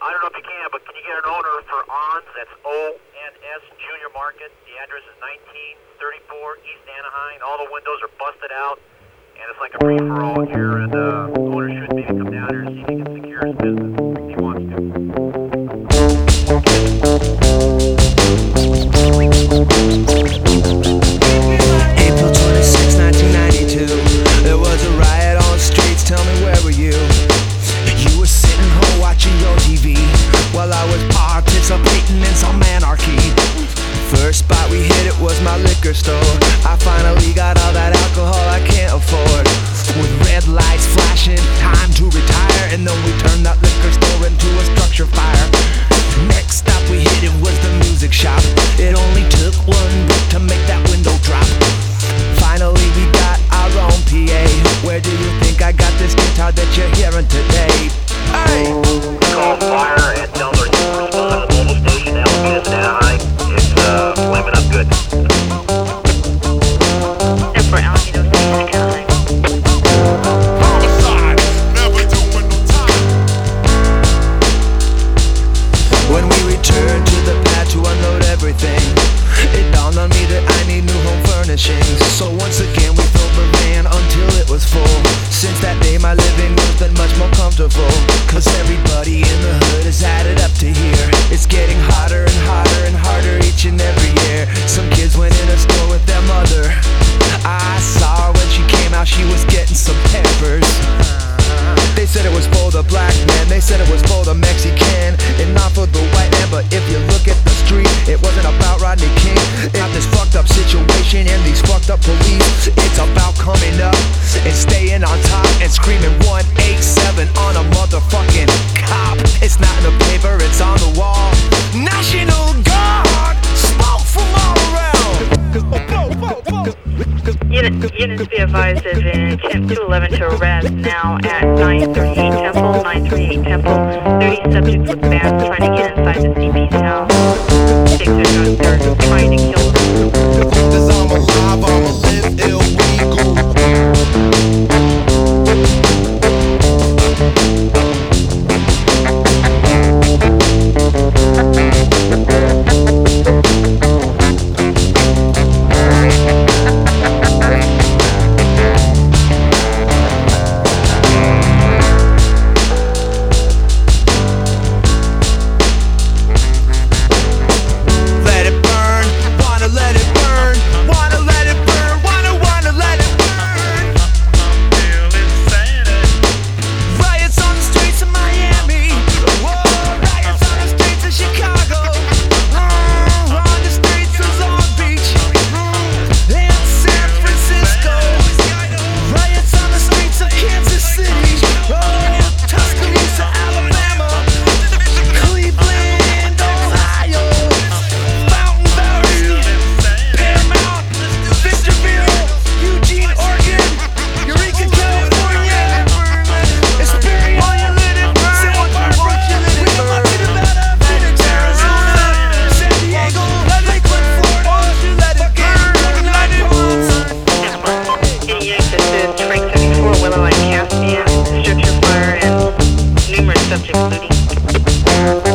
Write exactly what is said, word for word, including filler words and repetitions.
I don't know if you can, but can you get an owner for On's? That's O N S Junior Market. The address is nineteen thirty-four East Anaheim. All the windows are busted out, and it's like a free-for-all here, and uh, the owner should maybe come down here and see if he can secure his business if he wants to. April twenty-sixth, nineteen ninety-two. There was a riot on the streets. Tell me, where were you? You were sitting home watching your T V while I was participating in some anarchy. First spot we hit, it was my liquor store. I finally got all that alcohol I can't afford. With red lights flashing, time to retire, and then we turned that liquor store into a structure fire. Next stop we hit, it was the music shop. It only took one break to make that window drop. Finally we got our own P A. Where do you think I got this guitar that you're hearing today? Hey! Call fire and tell them to respond to the mobile station. Alameda, Anaheim. It's uh, flaming up good. And for Alameda Station, Anaheim. Homicide, never doing no time. When we returned to the pad to unload everything, it dawned on me that I need new home furnishings. So once again we filled the van until it was full. Since that day my living room's been much more comfortable, cause everybody in the hood has added up to here. It's getting hotter and hotter and harder each and every year. Some kids went in a store with their mother. I saw her when she came out, she was getting some peppers. They said it was for the black man, they said it was for the Mexican, and not for the white man. But if you look at the street, it wasn't about Rodney King. It's not this fucked up situation and these fucked up police. It's about coming up and staying on top and screaming one eight seven on a motherfucking cop. It's not in the paper, it's on the wall. National Guard, smoke from all around. Unit, units be advised there's an attempt to eleven to arrest now at nine thirty-eight Temple, nine thirty-eight Temple. thirty subjects with bands trying to get inside the C P's house. Six are drunk, they're trying to kill them. Cause I'm alive, I'ma live illegal. Let it burn, wanna let it burn, wanna let it burn, wanna, wanna let it burn. Riots on the streets of Miami, whoa, riots on the streets of Chicago, mm, on the streets of Long Beach, mm, and San Francisco, riots on the streets of Kansas City, oh, Tuscaloosa, Alabama, Cleveland, Ohio, Fountain Valley, Paramount, Victorville, Eugene, Oregon, Eureka, California, Experience, San Barbara, Phoenix, Arizona, San Diego, Lakeland, Florida, let it burn, let it burn. Any units that says Frank seventy-four, Willow and Caspian, structure fire, and numerous subjects looting.